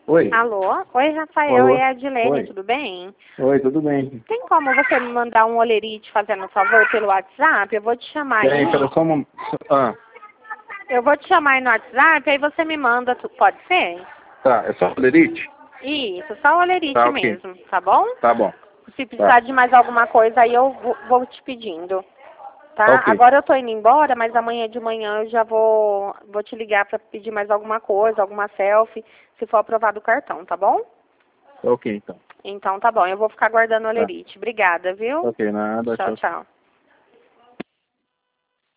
Oi. Alô? Oi, Rafael. Alô? É a Adilene, Oi. tudo bem? Oi, tudo bem? Tem como você me mandar um olerite fazendo um favor pelo WhatsApp? Eu vou te chamar aí. Peraí, pera só um momento. Eu vou te chamar aí no WhatsApp, aí você me manda, pode ser? Tá, é só olerite? Isso, só o olerite Tá, ok. mesmo, tá bom? Tá bom. Se precisar de mais alguma coisa, aí eu vou te pedindo. Tá? Ok. Agora eu tô indo embora, mas amanhã de manhã eu já vou te ligar pra pedir mais alguma coisa, alguma selfie, se for aprovado o cartão, tá bom? Ok, então. Então tá bom, eu vou ficar guardando o Tá. olerite. Obrigada, viu? Ok, nada, Tchau, tchau. tchau.